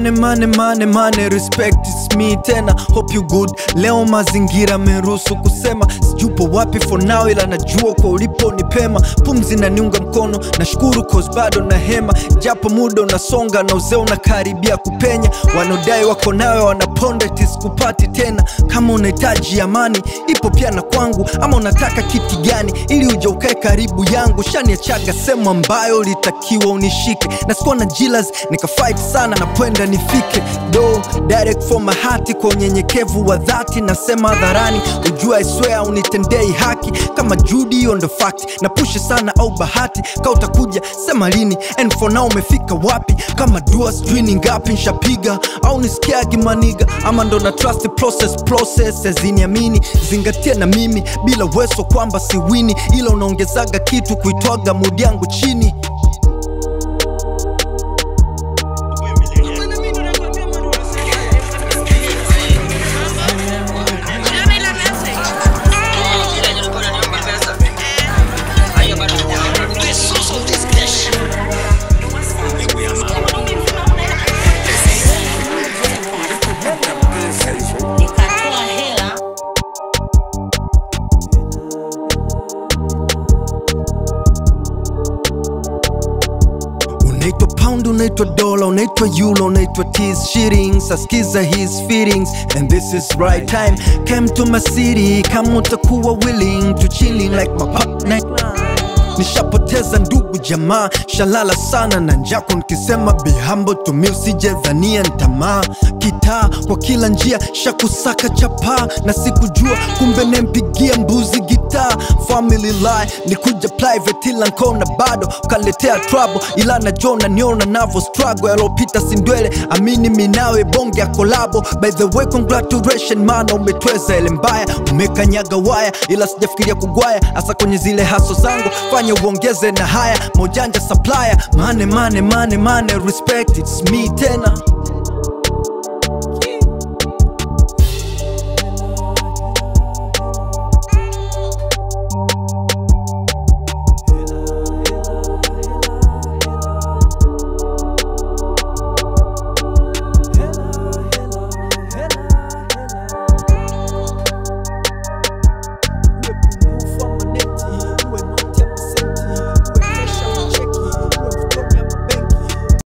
Mane, respect is me tena. Hope you good, leo mazingira meruhusu kusema. Sijupo wapi for now ila najua kwa ulipo ni pema. Pumzi na niunga mkono, nashukuru cause bado na hema. Japo muda unasonga na uzee unakaribia kupenya. Wanodai wako nawe wanaponda tisikupati tena. Kama unahitaji amani, ipo pia na kwangu. Ama unataka kiti gani, ili uje ukae karibu yangu. Shaniachaga sehemu ambayo litakiwa unishike. Na sikuwa na jilas, nikafight sana na pwenda nifike. Do, direct for my heart, kwa unyenyekevu wa dhati. Nasema hadharani, ujua I swear unitendei haki. Kama Judy on the fact, na push sana au bahati. Ka utakuja, sema lini, and for now umefika wapi. Kama dua sijui ni ngapi nshapiga. Au nisikiagi maniga, ama ndo na trust process ziniamini. Zingatia na mimi, bila weso kwamba siwini. Ila unaongezaga kitu kuitwaga mood yangu chini. Unaitwa pound, unaitwa dollar, unaitwa euro, unaitwa teas, shillings. Askiza his feelings, and this is right time. Came to my city, kama utakuwa willing to chilling like my partner. Nishapoteza ndugu jamaa, shalala sana na njako. Nikisema be humble to me, usije dhania ntamaa. Kitaa kwa kila njia, shakusaka chapa. Na sikujua kumbe nempigia mbuzi gitaa. Family lie, nikuja private ila nkona bado ukaletea trouble. Ila na jona niona navo struggle. Yalopita sindwele, amini minawe bonge ya kolabo. By the way congratulations mana, umetweza ele mbaya. Umekanyaga waya, ila sijafikiria kugwaya. Asa kwenye zile haso zangu, fanya uongeze na haya. Mojanja supplier, mane, respect it's me tena.